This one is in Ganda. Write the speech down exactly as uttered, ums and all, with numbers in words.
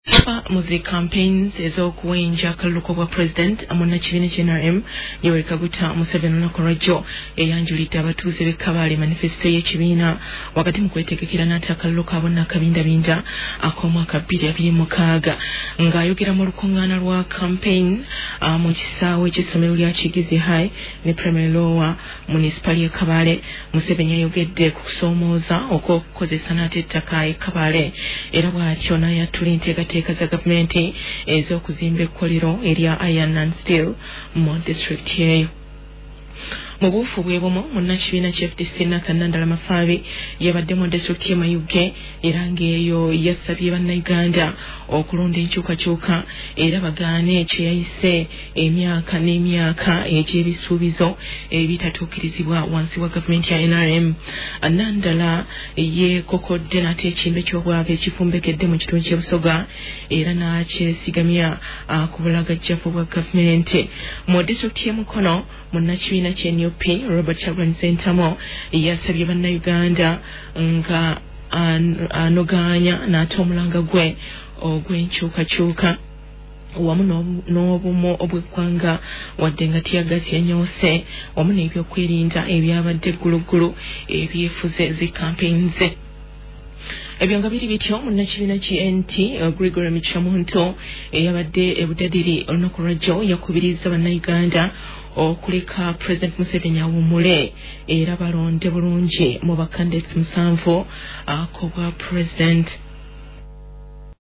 Muzi campaigns ez'okuwenja akalulu bwa president munnakibiina N R M Yoweri Kaguta Museveni olunaku lwajjo eyanjulidde abatuuze b'e Kabale manifesto y'ekibiina wakati mu kwetegekera n'ate akalulu ka bonna akabindabinda ak'omwaka bbiri abiri mu mukaaga ng'ayogera mu lukuŋŋaana lwa campaign uh, mu kisaawe ky'essomero lya Kigizi High ne Primary Lower municipal y'e Kabale. Museveni yayogedde ku kusoomooza okw'okukozesa n'ate ettaka e Kabale era bw'atyo n'ayatula enteekateeka za gavumenti ez'okuzimba ekkolero erya Iron and Steel mu district yeeyo. Mu buufu bwe bumu munnakibiina kya F D C Nathan Nandala Mafaabi yabadde mu district y'e Mayuge era ng'eyo yasabye bannayuganda okulonda enkyukakyuka era bagaane kye yayise emyaka n'emyaka egy'ebisuubizo ebitatuukirizibwa wansi wa gavumenti ya N R M. Nandala yeekokodde n'ate ekimbe ky'obwavu ekifumbekedde mu kitundu ky'e Busoga era n'akyesigamya ku bulagajjavu bwa gavumenti. Mu district y'e Mukono munnakibiina kya N U P Robert Kyagulanyi Ssentamu yasabye bannayuganda nga anogaanya n'ate omulanga gwe ogw'enkyukakyuka wamu n'obumu obw'eggwanga wadde nga tiyagasi yanyoose wamu n'ebyokwerinda ebyabadde gguluggulu ebyefuze zi campaign ze. Ebyo nga biri bityo munnakibiina ki N T Gregory Michamuntu eyabadde e Budadiri olunaku lwajjo yakubiriza bannayuganda okuleka President Museveni awummule era balonde bulungi mu bakandidates musanvu ako bwa president.